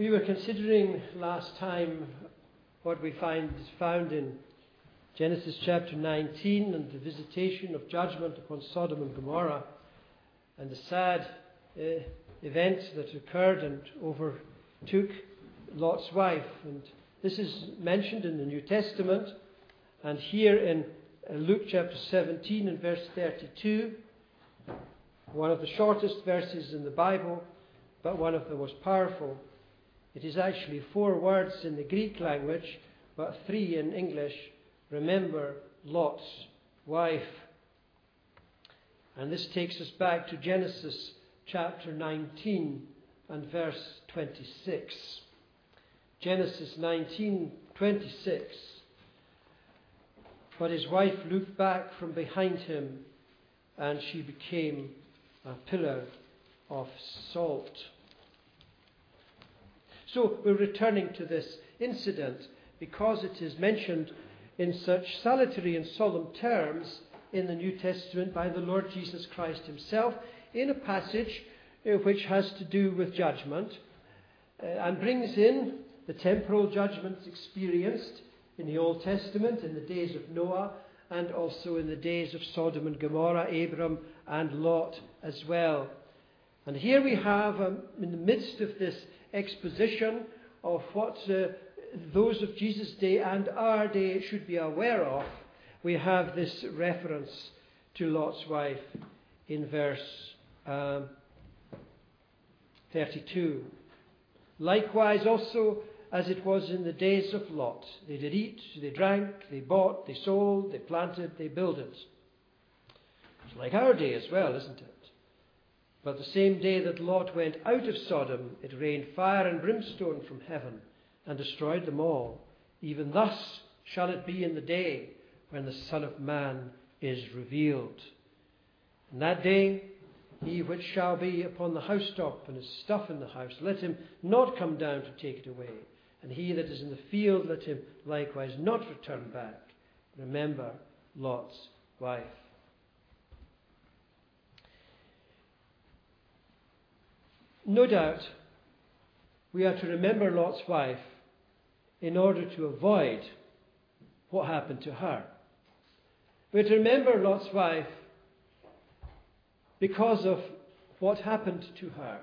We were considering last time what we found in Genesis chapter 19 and the visitation of judgment upon Sodom and Gomorrah and the sad event that occurred and overtook Lot's wife. And this is mentioned in the New Testament and here in Luke chapter 17 and verse 32, one of the shortest verses in the Bible, but one of the most powerful. It is actually 4 words in the Greek language, but 3 in English. Remember Lot's wife. And this takes us back to Genesis chapter 19 and verse 26. Genesis 19:26. But his wife looked back from behind him, and she became a pillar of salt. So we're returning to this incident because it is mentioned in such salutary and solemn terms in the New Testament by the Lord Jesus Christ himself in a passage which has to do with judgment and brings in the temporal judgments experienced in the Old Testament in the days of Noah and also in the days of Sodom and Gomorrah, Abram and Lot as well. And here we have, in the midst of this exposition of what those of Jesus' day and our day should be aware of, we have this reference to Lot's wife in verse 32. Likewise also as it was in the days of Lot. They did eat, they drank, they bought, they sold, they planted, they builded. It's like our day as well, isn't it? But the same day that Lot went out of Sodom, it rained fire and brimstone from heaven and destroyed them all. Even thus shall it be in the day when the Son of Man is revealed. In that day, he which shall be upon the housetop and his stuff in the house, let him not come down to take it away. And he that is in the field, let him likewise not return back. Remember Lot's wife. No doubt, we are to remember Lot's wife in order to avoid what happened to her. We are to remember Lot's wife because of what happened to her.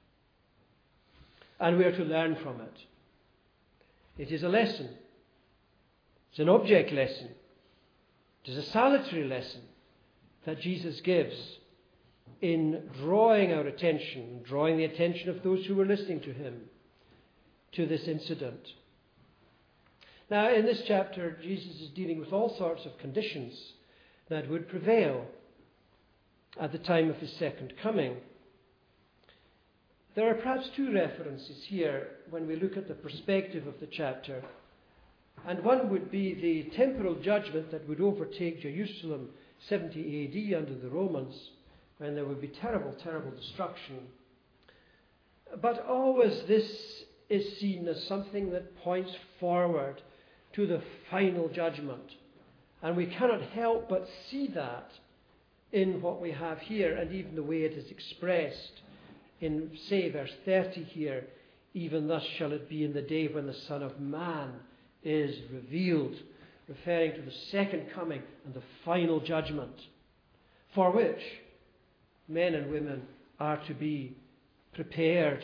And we are to learn from it. It is a lesson. It's an object lesson. It is a salutary lesson that Jesus gives in drawing our attention, drawing the attention of those who were listening to him to this incident. Now, in this chapter, Jesus is dealing with all sorts of conditions that would prevail at the time of his second coming. There are perhaps 2 references here when we look at the perspective of the chapter. And one would be the temporal judgment that would overtake Jerusalem 70 AD under the Romans, when there would be terrible, terrible destruction. But always this is seen as something that points forward to the final judgment. And we cannot help but see that in what we have here, and even the way it is expressed in, say, verse 30 here. Even thus shall it be in the day when the Son of Man is revealed, referring to the second coming and the final judgment, for which men and women are to be prepared.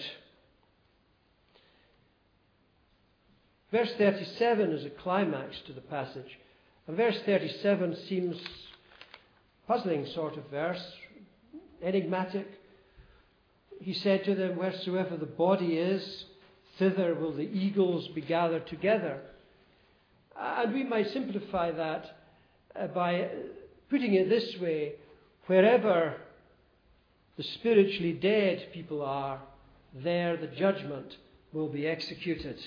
Verse 37 is a climax to the passage. And verse 37 seems puzzling sort of verse, enigmatic. He said to them, wheresoever the body is, thither will the eagles be gathered together. And we might simplify that by putting it this way: wherever the spiritually dead people are, there the judgment will be executed.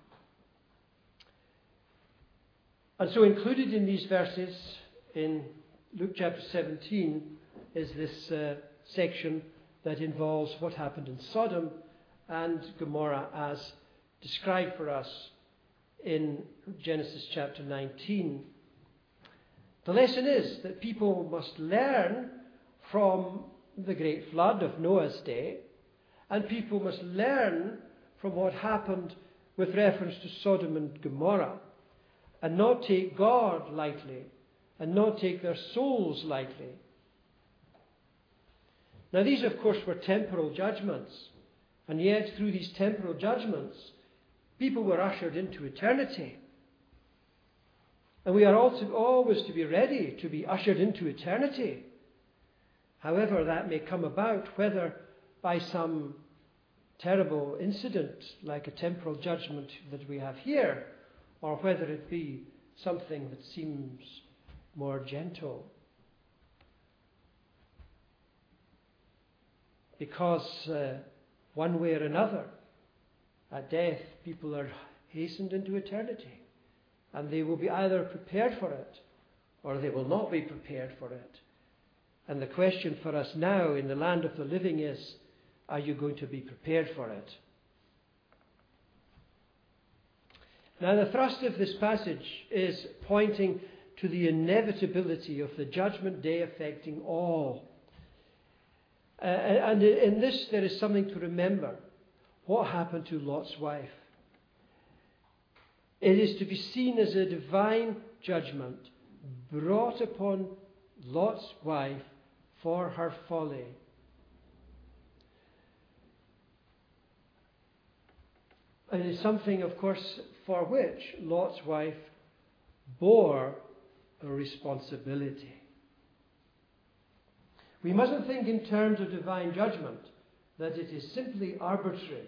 And so included in these verses in Luke chapter 17 is this section that involves what happened in Sodom and Gomorrah as described for us in Genesis chapter 19. The lesson is that people must learn from the great flood of Noah's day, and people must learn from what happened with reference to Sodom and Gomorrah, and not take God lightly, and not take their souls lightly. Now these, of course, were temporal judgments, and yet through these temporal judgments, people were ushered into eternity. And we are also always to be ready to be ushered into eternity. However that may come about, whether by some terrible incident like a temporal judgment that we have here, or whether it be something that seems more gentle. Because one way or another, at death, people are hastened into eternity. And they will be either prepared for it, or they will not be prepared for it. And the question for us now in the land of the living is, are you going to be prepared for it? Now the thrust of this passage is pointing to the inevitability of the judgment day affecting all. And in this there is something to remember. What happened to Lot's wife? It is to be seen as a divine judgment brought upon Lot's wife for her folly. It is something, of course, for which Lot's wife bore a responsibility. We mustn't think in terms of divine judgment, that it is simply arbitrary.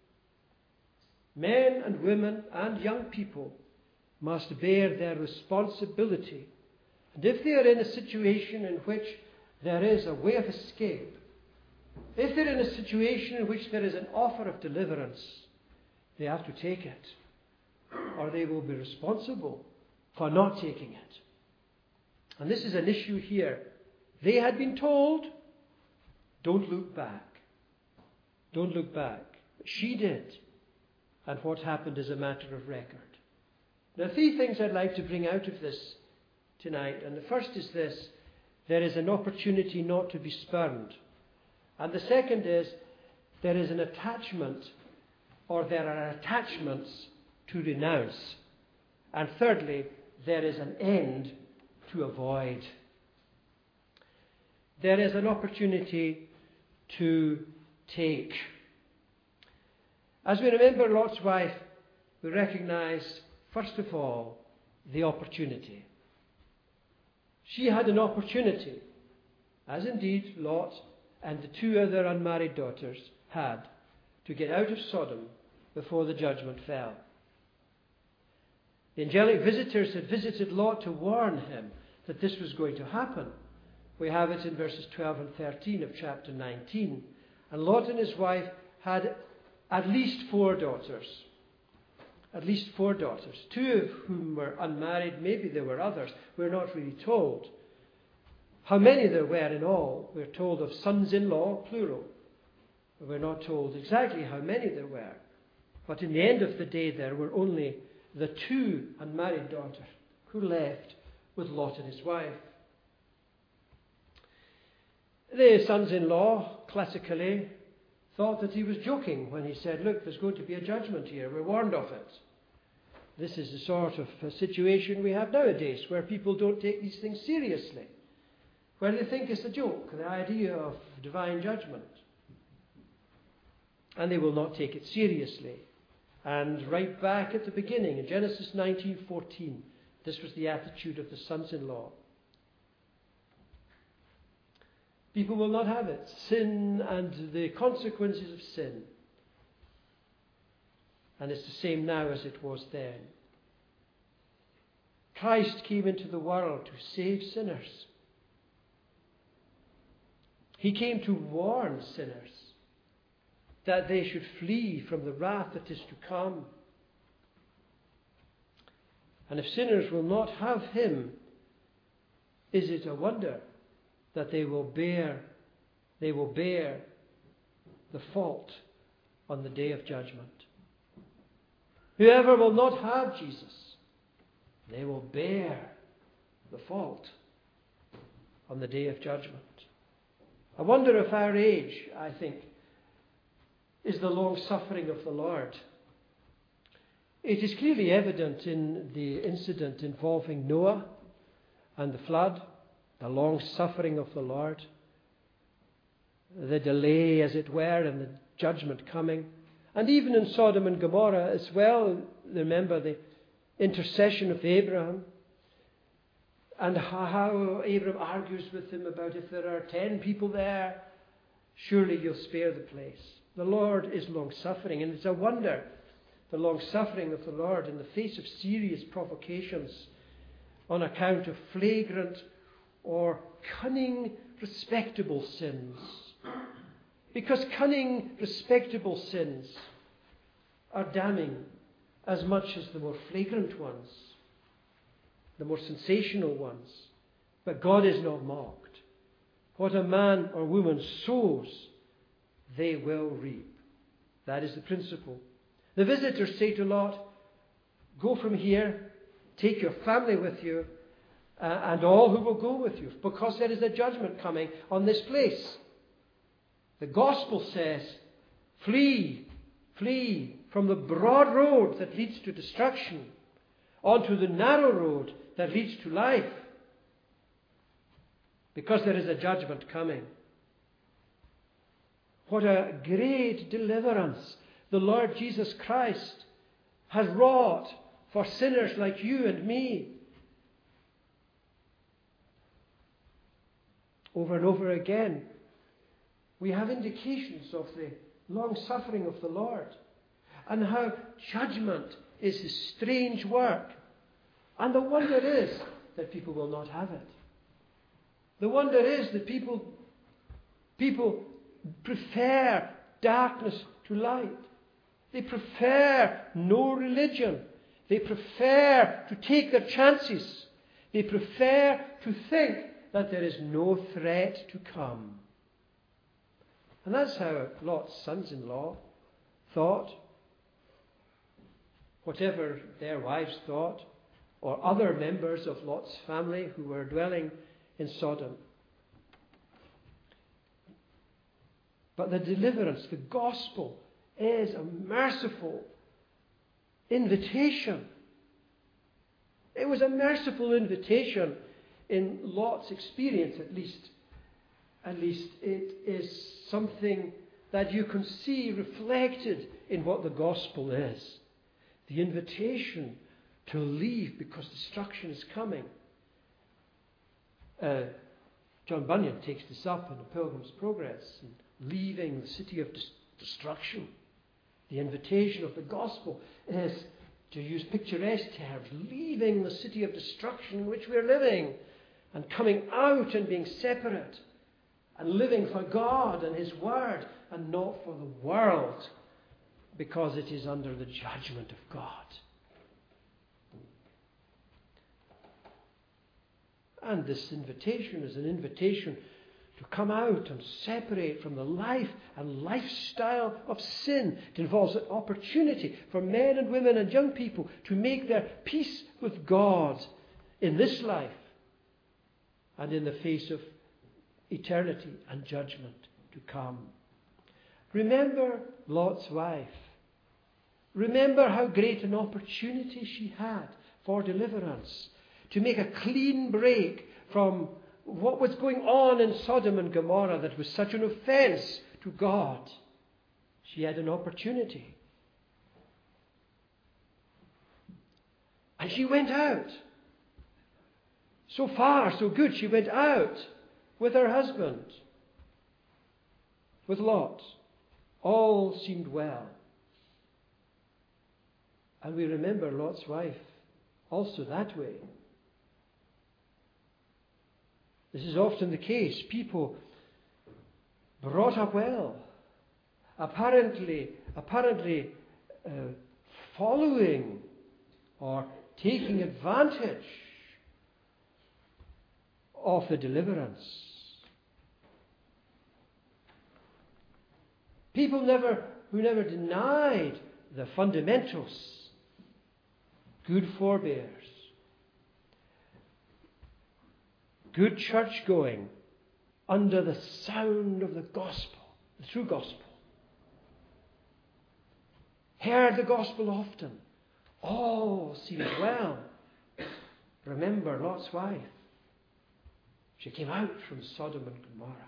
Men and women and young people must bear their responsibility. And if they are in a situation in which there is a way of escape, if they're in a situation in which there is an offer of deliverance, they have to take it, or they will be responsible for not taking it. And this is an issue here. They had been told, don't look back. Don't look back. But she did. And what happened is a matter of record. There are three things I'd like to bring out of this tonight. And the first is this: there is an opportunity not to be spurned. And the second is, there is an attachment, or there are attachments to renounce. And thirdly, there is an end to avoid. There is an opportunity to take. As we remember Lot's wife, we recognize, first of all, the opportunity. She had an opportunity, as indeed Lot and the two other unmarried daughters had, to get out of Sodom before the judgment fell. The angelic visitors had visited Lot to warn him that this was going to happen. We have it in verses 12 and 13 of chapter 19. And Lot and his wife had at least 4 daughters. At least 4 daughters. 2 of whom were unmarried. Maybe there were others. We're not really told. How many there were in all? We're told of sons-in-law, plural. We're not told exactly how many there were. But in the end of the day, there were only the 2 unmarried daughters who left with Lot and his wife. The sons-in-law, classically, thought that he was joking when he said, look, there's going to be a judgment here. We're warned of it. This is the sort of situation we have nowadays, where people don't take these things seriously, where they think it's a joke, the idea of divine judgment. And they will not take it seriously. And right back at the beginning, in Genesis 19:14, this was the attitude of the sons-in-law. People will not have it. Sin and the consequences of sin. And it's the same now as it was then. Christ came into the world to save sinners. He came to warn sinners that they should flee from the wrath that is to come. And if sinners will not have him, is it a wonder that they will bear the fault on the day of judgment? Whoever will not have Jesus, they will bear the fault on the day of judgment. I wonder if our age, I think, is the long suffering of the Lord. It is clearly evident in the incident involving Noah and the flood, the long suffering of the Lord, the delay, as it were, and the judgment coming. And even in Sodom and Gomorrah as well, remember the intercession of Abraham and how Abraham argues with him about if there are 10 people there, surely you'll spare the place. The Lord is long-suffering, and it's a wonder, the long-suffering of the Lord in the face of serious provocations on account of flagrant or cunning, respectable sins. Because cunning, respectable sins are damning as much as the more flagrant ones, the more sensational ones. But God is not mocked. What a man or woman sows, they will reap. That is the principle. The visitors say to Lot, go from here, take your family with you, and all who will go with you, because there is a judgment coming on this place. The gospel says, flee from the broad road that leads to destruction onto the narrow road that leads to life, because there is a judgment coming. What a great deliverance the Lord Jesus Christ has wrought for sinners like you and me. Over and over again, we have indications of the long suffering of the Lord and how judgment is His strange work. And the wonder is that people will not have it. The wonder is that people prefer darkness to light. They prefer no religion. They prefer to take their chances. They prefer to think that there is no threat to come. And that's how Lot's sons-in-law thought. Whatever their wives thought, or other members of Lot's family who were dwelling in Sodom. But the deliverance, the gospel, is a merciful invitation. It was a merciful invitation in Lot's experience, at least. At least it is something that you can see reflected in what the gospel is. The invitation to leave because destruction is coming. John Bunyan takes this up in The Pilgrim's Progress, and leaving the city of destruction. The invitation of the gospel is, to use picturesque terms, leaving the city of destruction in which we're living and coming out and being separate and living for God and His Word and not for the world, because it is under the judgment of God. And this invitation is an invitation to come out and separate from the life and lifestyle of sin. It involves an opportunity for men and women and young people to make their peace with God in this life and in the face of eternity and judgment to come. Remember Lot's wife. Remember how great an opportunity she had for deliverance, to make a clean break from what was going on in Sodom and Gomorrah that was such an offense to God. She had an opportunity. And she went out. So far, so good. She went out with her husband, with Lot. All seemed well. And we remember Lot's wife also that way. This is often the case. People brought up well, apparently following or taking advantage of the deliverance. People who never denied the fundamentals. Good forebears. Good church going under the sound of the gospel, the true gospel. heard the gospel often. All seemed well. Remember Lot's wife. She came out from Sodom and Gomorrah.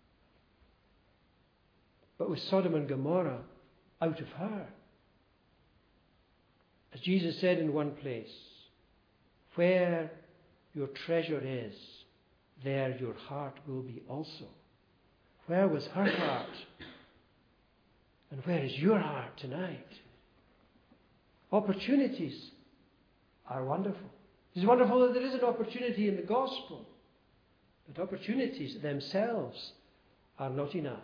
But with Sodom and Gomorrah out of her. As Jesus said in one place, where your treasure is, there your heart will be also. Where was her heart? And where is your heart tonight? Opportunities are wonderful. It's wonderful that there is an opportunity in the gospel. But opportunities themselves are not enough.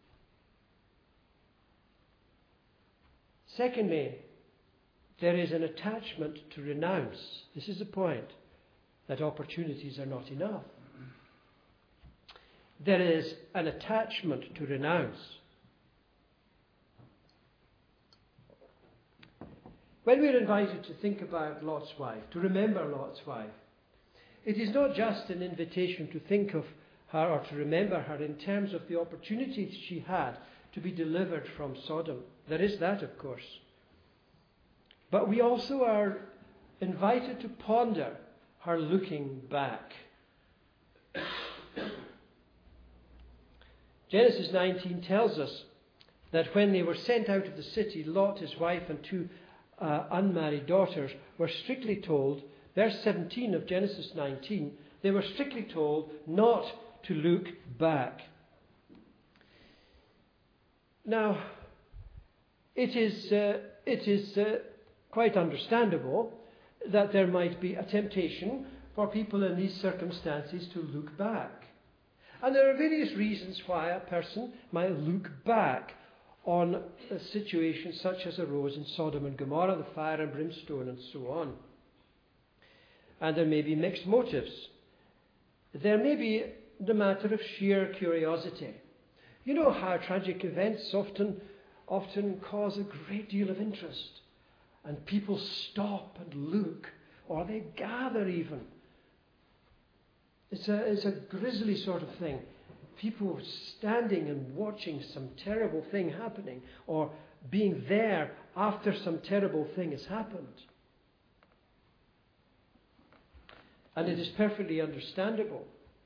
Secondly, there is an attachment to renounce. This is the point, that opportunities are not enough. There is an attachment to renounce. When we're invited to think about Lot's wife, to remember Lot's wife, it is not just an invitation to think of her or to remember her in terms of the opportunities she had to be delivered from Sodom. There is that, of course. But we also are invited to ponder her looking back. Genesis 19 tells us that when they were sent out of the city, Lot, his wife, and two unmarried daughters were strictly told, verse 17 of Genesis 19, they were strictly told not to look back. Now, it is quite understandable that there might be a temptation for people in these circumstances to look back. And there are various reasons why a person might look back on a situation such as arose in Sodom and Gomorrah, the fire and brimstone and so on. And there may be mixed motives. There may be the matter of sheer curiosity. You know how tragic events often cause a great deal of interest. And people stop and look, or they gather even. It's a grisly sort of thing. People standing and watching some terrible thing happening, or being there after some terrible thing has happened. And it is perfectly understandable.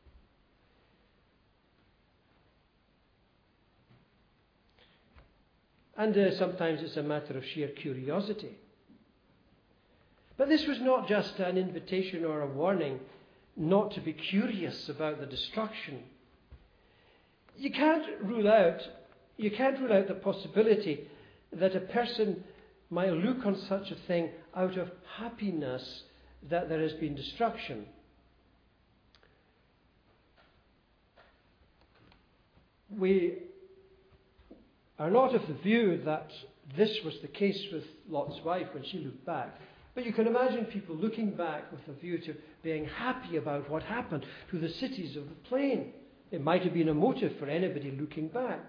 And sometimes it's a matter of sheer curiosity. But this was not just an invitation or a warning not to be curious about the destruction. You can't rule out the possibility that a person might look on such a thing out of happiness that there has been destruction. We are not of the view that this was the case with Lot's wife when she looked back. But you can imagine people looking back with a view to being happy about what happened to the cities of the plain. It might have been a motive for anybody looking back.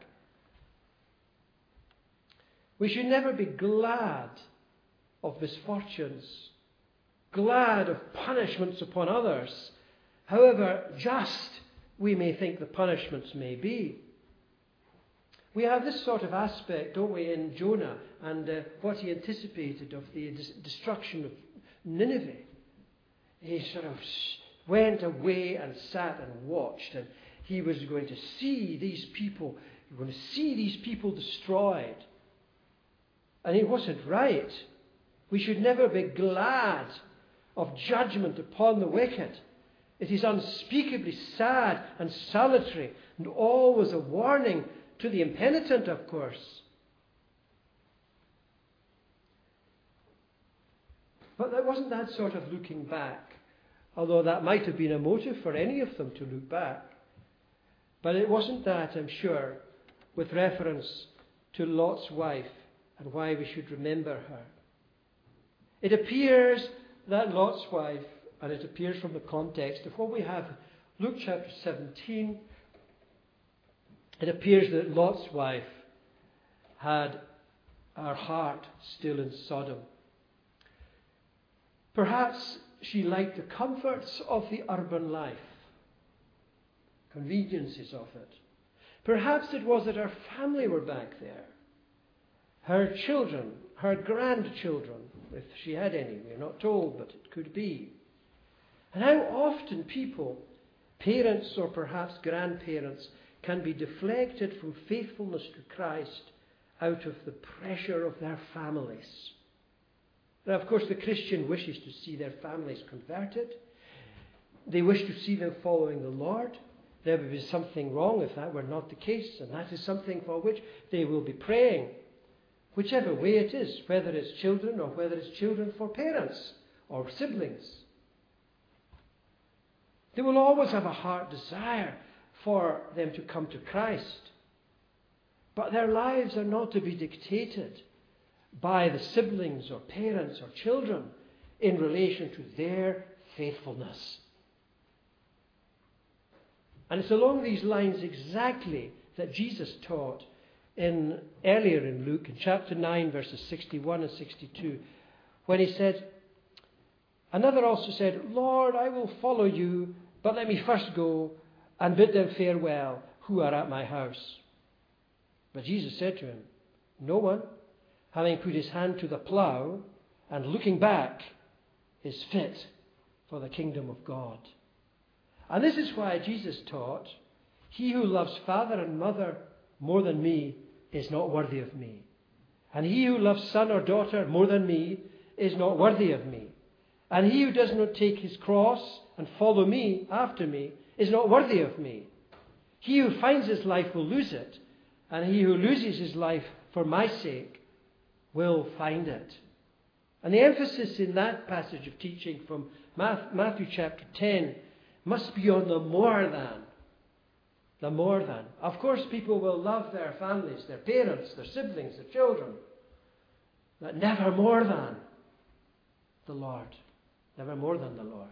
We should never be glad of misfortunes, glad of punishments upon others, however just we may think the punishments may be. We have this sort of aspect, don't we, in Jonah and what he anticipated of the destruction of Nineveh. He sort of went away and sat and watched, and he was going to see these people, destroyed. And it wasn't right. We should never be glad of judgment upon the wicked. It is unspeakably sad and solitary, and always a warning to the impenitent, of course. But there wasn't that sort of looking back, although that might have been a motive for any of them to look back. But it wasn't that, I'm sure, with reference to Lot's wife and why we should remember her. It appears that Lot's wife, and it appears from the context of what we have, Luke chapter 17, it appears that Lot's wife had her heart still in Sodom. Perhaps she liked the comforts of the urban life, conveniences of it. Perhaps it was that her family were back there, her children, her grandchildren, if she had any. We're not told, but it could be. And how often people, parents or perhaps grandparents, can be deflected from faithfulness to Christ out of the pressure of their families. Now, of course, the Christian wishes to see their families converted. They wish to see them following the Lord. There would be something wrong if that were not the case, and that is something for which they will be praying, whichever way it is, whether it's children or whether it's children for parents or siblings. They will always have a heart desire for them to come to Christ. But their lives are not to be dictated by the siblings or parents or children in relation to their faithfulness. And it's along these lines exactly that Jesus taught earlier in Luke, in chapter 9, verses 61 and 62, when he said, another also said, Lord, I will follow you, but let me first go and bid them farewell who are at my house. But Jesus said to him, no one, having put his hand to the plough and looking back, is fit for the kingdom of God. And this is why Jesus taught, he who loves father and mother more than me is not worthy of me. And he who loves son or daughter more than me is not worthy of me. And he who does not take his cross and follow me after me is not worthy of me. He who finds his life will lose it, and he who loses his life for my sake will find it. And the emphasis in that passage of teaching from Matthew chapter 10 must be on the more than. The more than. Of course, people will love their families, their parents, their siblings, their children, but never more than the Lord. Never more than the Lord.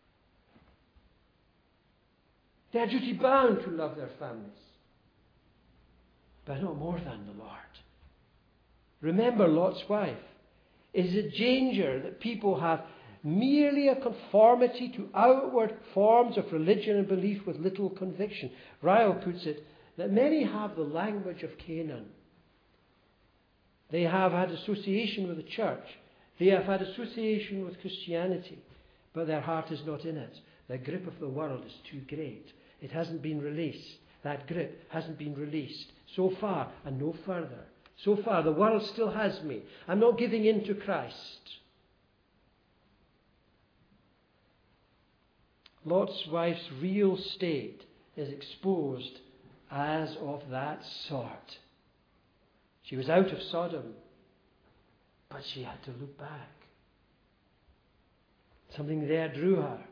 They are duty bound to love their families, but not more than the Lord. Remember Lot's wife. It is a danger that people have merely a conformity to outward forms of religion and belief with little conviction. Ryle puts it that many have the language of Canaan. They have had association with the church. They have had association with Christianity, but their heart is not in it. The grip of the world is too great. It hasn't been released. That grip hasn't been released so far and no further. So far, the world still has me. I'm not giving in to Christ. Lot's wife's real state is exposed as of that sort. She was out of Sodom, but she had to look back. Something there drew her.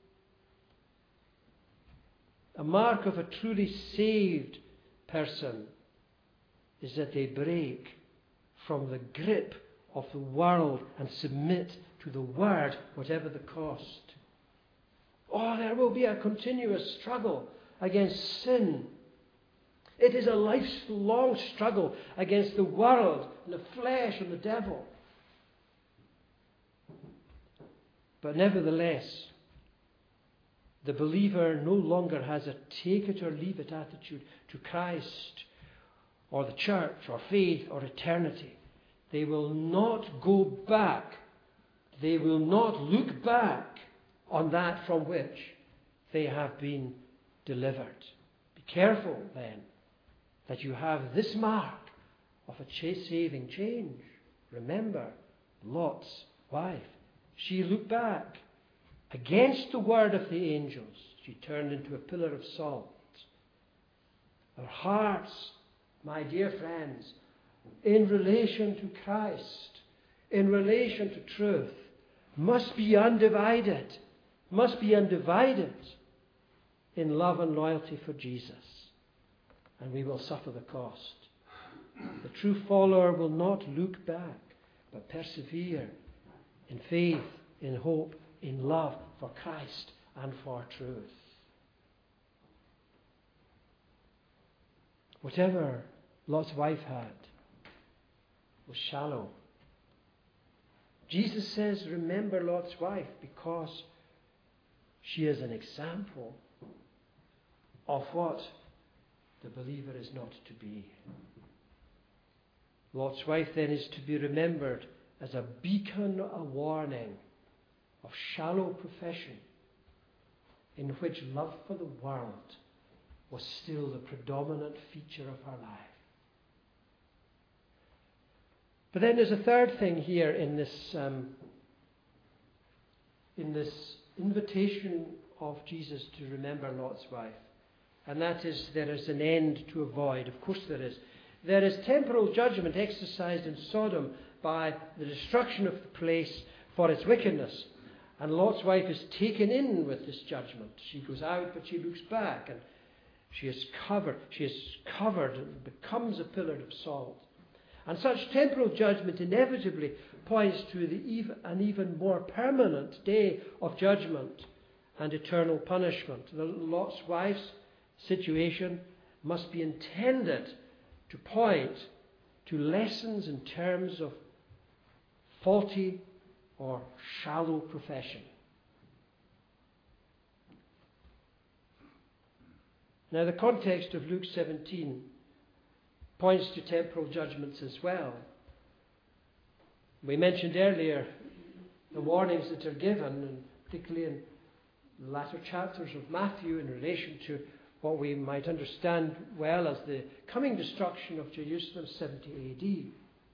A mark of a truly saved person is that they break from the grip of the world and submit to the Word, whatever the cost. Oh, there will be a continuous struggle against sin. It is a lifelong struggle against the world and the flesh and the devil. But nevertheless, the believer no longer has a take it or leave it attitude to Christ or the church or faith or eternity. They will not go back. They will not look back on that from which they have been delivered. Be careful then that you have this mark of a saving change. Remember Lot's wife. She looked back against the word of the angels. She turned into a pillar of salt. Our hearts, my dear friends, in relation to Christ, in relation to truth, must be undivided. Must be undivided in love and loyalty for Jesus. And we will suffer the cost. The true follower will not look back, but persevere in faith, in hope, in love for Christ and for truth. Whatever Lot's wife had was shallow. Jesus says, remember Lot's wife, because she is an example of what the believer is not to be. Lot's wife then is to be remembered as a beacon, a warning of shallow profession in which love for the world was still the predominant feature of her life. But then there's a third thing here in this invitation of Jesus to remember Lot's wife. And that is, there is an end to avoid. Of course there is. There is temporal judgment exercised in Sodom by the destruction of the place for its wickedness. And Lot's wife is taken in with this judgment. She goes out, but she looks back, and she is covered and becomes a pillar of salt. And such temporal judgment inevitably points to an even more permanent day of judgment and eternal punishment. The Lot's wife's situation must be intended to point to lessons in terms of faulty or shallow profession. Now, the context of Luke 17 points to temporal judgments as well. We mentioned earlier the warnings that are given, and particularly in the latter chapters of Matthew, in relation to what we might understand well as the coming destruction of Jerusalem 70 AD.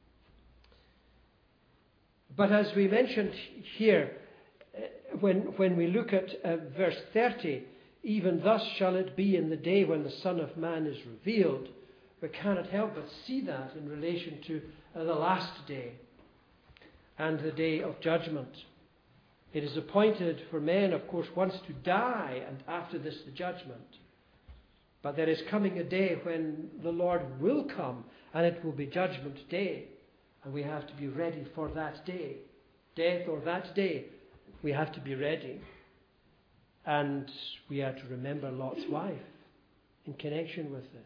But as we mentioned here, when we look at verse 30, even thus shall it be in the day when the Son of Man is revealed, we cannot help but see that in relation to the last day and the day of judgment. It is appointed for men, of course, once to die, and after this the judgment. But there is coming a day when the Lord will come, and it will be judgment day. And we have to be ready for that day. Death or that day, we have to be ready. And we are to remember Lot's wife in connection with this.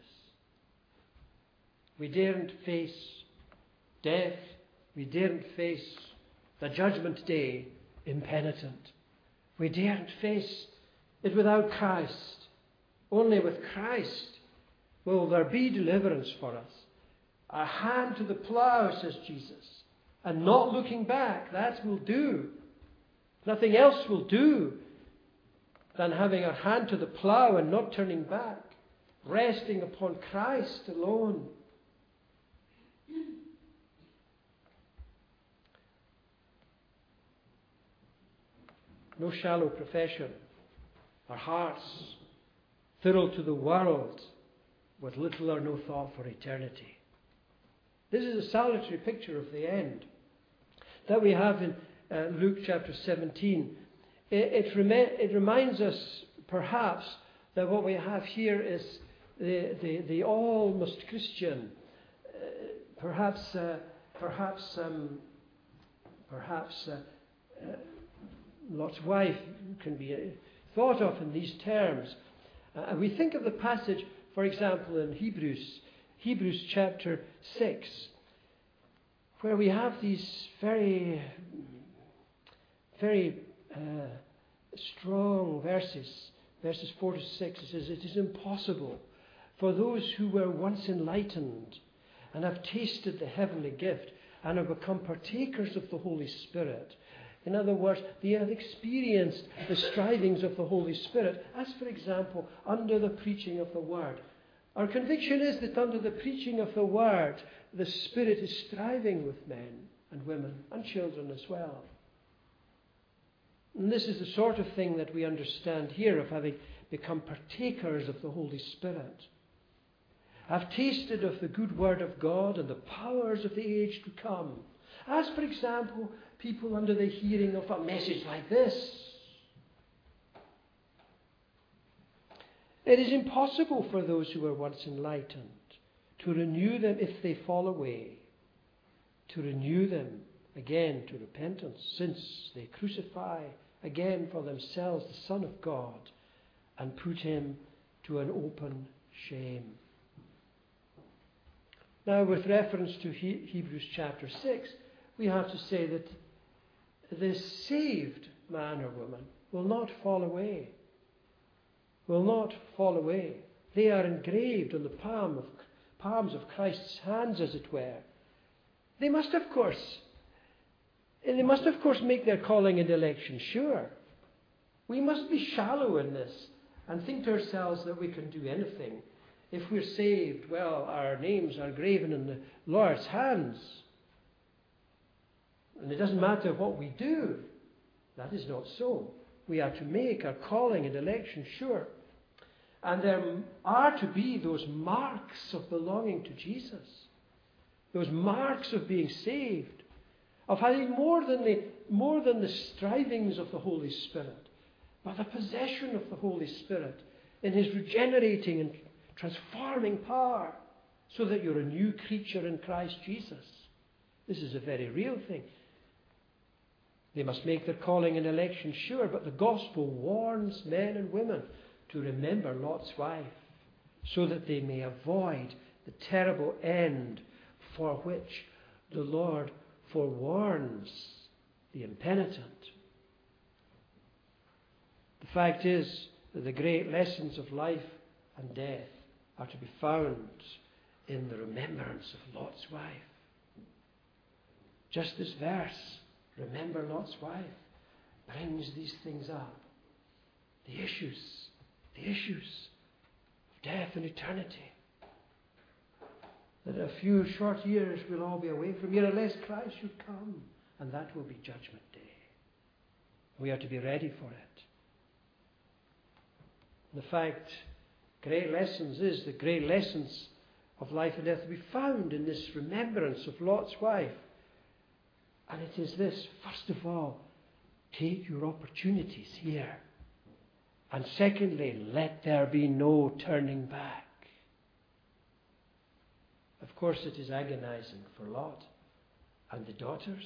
We daren't face death. We daren't face the judgment day impenitent. We daren't face it without Christ. Only with Christ will there be deliverance for us. A hand to the plough, says Jesus, and not looking back. That will do. Nothing else will do than having a hand to the plough and not turning back, resting upon Christ alone. No shallow profession. Our hearts filled to the world with little or no thought for eternity. This is a salutary picture of the end that we have in Luke chapter 17. It reminds us, perhaps, that what we have here is the almost Christian, perhaps Lot's wife can be thought of in these terms. We think of the passage, for example, in Hebrews chapter 6, where we have these very, very strong verses 4 to 6. It says, "It is impossible for those who were once enlightened and have tasted the heavenly gift and have become partakers of the Holy Spirit." In other words, they have experienced the strivings of the Holy Spirit, as, for example, under the preaching of the Word. Our conviction is that under the preaching of the Word, the Spirit is striving with men and women and children as well. And this is the sort of thing that we understand here of having become partakers of the Holy Spirit. I've tasted of the good Word of God and the powers of the age to come. As, for example, people under the hearing of a message like this. It is impossible for those who were once enlightened to renew them if they fall away, to renew them again to repentance, since they crucify again for themselves the Son of God and put him to an open shame. Now, with reference to Hebrews chapter 6, we have to say that the saved man or woman will not fall away. Will not fall away. They are engraved on the palms of Christ's hands, as it were. They must, of course, make their calling and election sure. We must be shallow in this and think to ourselves that we can do anything. If we're saved, well, our names are graven in the Lord's hands. And it doesn't matter what we do. That is not so. We are to make our calling and election sure. And there are to be those marks of belonging to Jesus. Those marks of being saved. Of having more than the strivings of the Holy Spirit, but the possession of the Holy Spirit in His regenerating and transforming power, so that you're a new creature in Christ Jesus. This is a very real thing. They must make their calling and election sure, but the gospel warns men and women to remember Lot's wife, so that they may avoid the terrible end for which the Lord forewarns the impenitent. The fact is that the great lessons of life and death are to be found in the remembrance of Lot's wife. Just this verse, remember Lot's wife, brings these things up. The issues of death and eternity. That in a few short years we'll all be away from here unless Christ should come, and that will be Judgment Day. We are to be ready for it. The fact, great lessons of life and death will be found in this remembrance of Lot's wife. And it is this, first of all, take your opportunities here. And secondly, let there be no turning back. Of course, it is agonizing for Lot and the daughters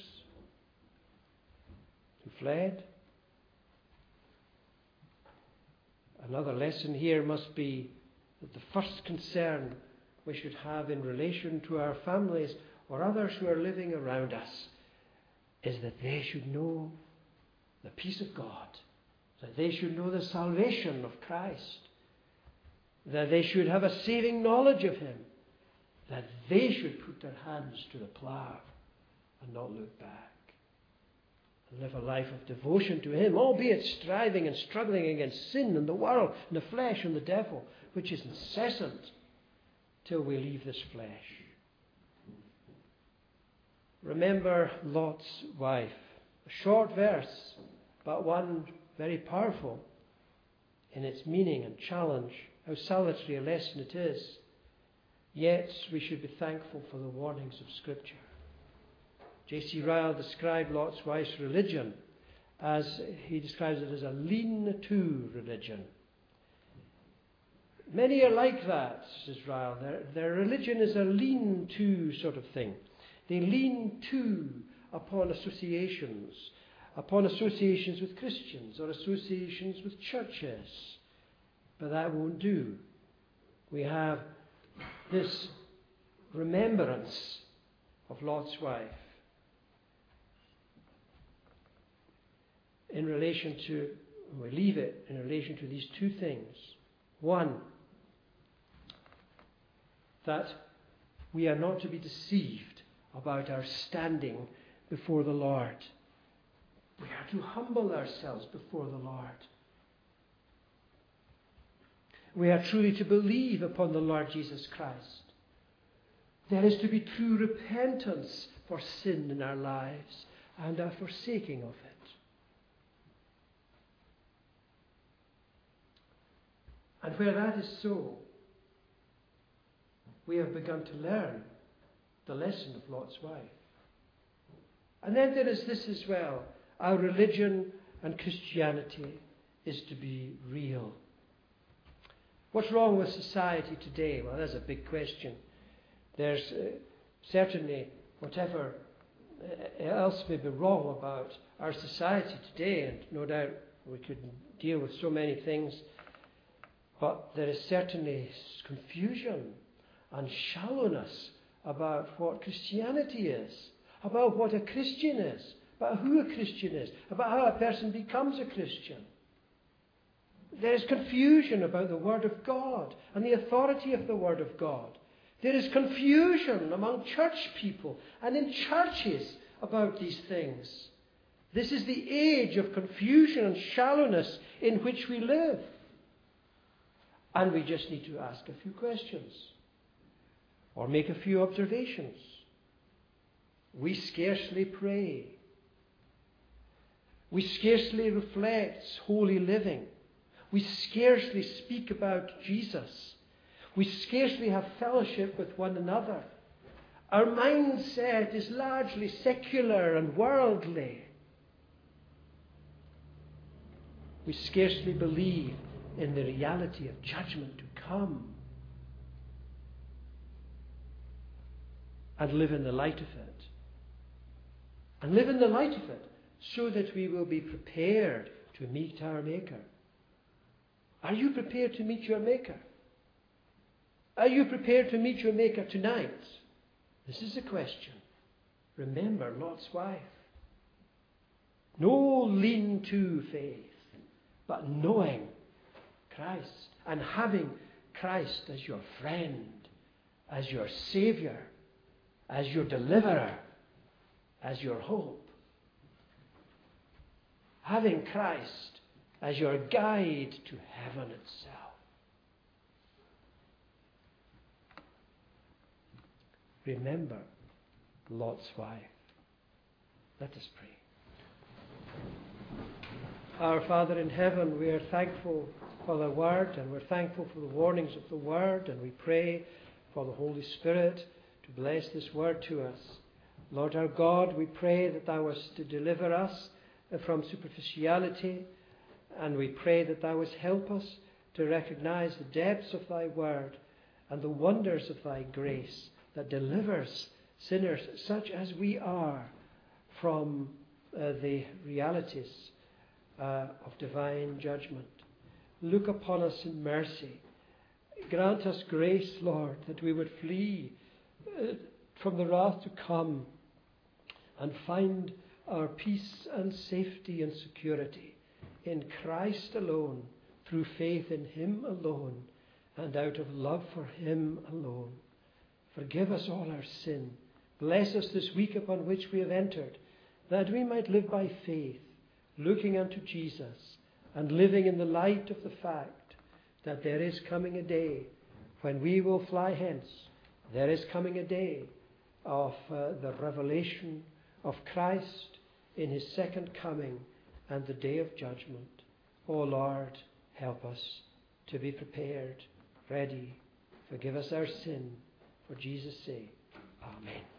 who fled. Another lesson here must be that the first concern we should have in relation to our families or others who are living around us is that they should know the peace of God, that they should know the salvation of Christ, that they should have a saving knowledge of Him, that they should put their hands to the plough and not look back, and live a life of devotion to Him, albeit striving and struggling against sin and the world and the flesh and the devil, which is incessant till we leave this flesh. Remember Lot's wife. A short verse, but one very powerful in its meaning and challenge. How salutary a lesson it is. Yet we should be thankful for the warnings of Scripture. J.C. Ryle described Lot's wife's religion as, he describes it as a lean-to religion. Many are like that, says Ryle. Their religion is a lean-to sort of thing. They lean to upon associations with Christians or associations with churches. But that won't do. We have this remembrance of Lot's wife in relation to, we leave it in relation to these two things. One, that we are not to be deceived about our standing before the Lord. We are to humble ourselves before the Lord. We are truly to believe upon the Lord Jesus Christ. There is to be true repentance for sin in our lives and a forsaking of it. And where that is so, we have begun to learn the lesson of Lot's wife. And then there is this as well. Our religion and Christianity is to be real. What's wrong with society today? Well, that's a big question. There's certainly whatever else may be wrong about our society today, and no doubt we could deal with so many things, but there is certainly confusion and shallowness about what Christianity is, about what a Christian is, about who a Christian is, about how a person becomes a Christian. There is confusion about the Word of God and the authority of the Word of God. There is confusion among church people and in churches about these things. This is the age of confusion and shallowness in which we live. And we just need to ask a few questions or make a few observations. We scarcely pray. We scarcely reflect holy living. We scarcely speak about Jesus. We scarcely have fellowship with one another. Our mindset is largely secular and worldly. We scarcely believe in the reality of judgment to come and live in the light of it. And live in the light of it so that we will be prepared to meet our Maker. Are you prepared to meet your Maker? Are you prepared to meet your Maker tonight? This is the question. Remember Lot's wife. No lean-to faith, but knowing Christ and having Christ as your friend, as your Saviour, as your deliverer, as your hope. Having Christ as your guide to heaven itself. Remember Lot's wife. Let us pray. Our Father in heaven, we are thankful for the Word, and we're thankful for the warnings of the Word, and we pray for the Holy Spirit to bless this Word to us. Lord our God, we pray that Thou wast to deliver us from superficiality, and we pray that Thou wast help us to recognize the depths of Thy Word and the wonders of Thy grace that delivers sinners such as we are from the realities of divine judgment. Look upon us in mercy. Grant us grace, Lord, that we would flee from the wrath to come and find our peace and safety and security in Christ alone, through faith in Him alone, and out of love for Him alone. Forgive us all our sin. Bless us this week upon which we have entered, that we might live by faith, looking unto Jesus and living in the light of the fact that there is coming a day when we will fly hence. There is coming a day of the revelation of Christ in His second coming and the day of judgment. O Lord, help us to be prepared, ready. Forgive us our sin, for Jesus' sake. Amen.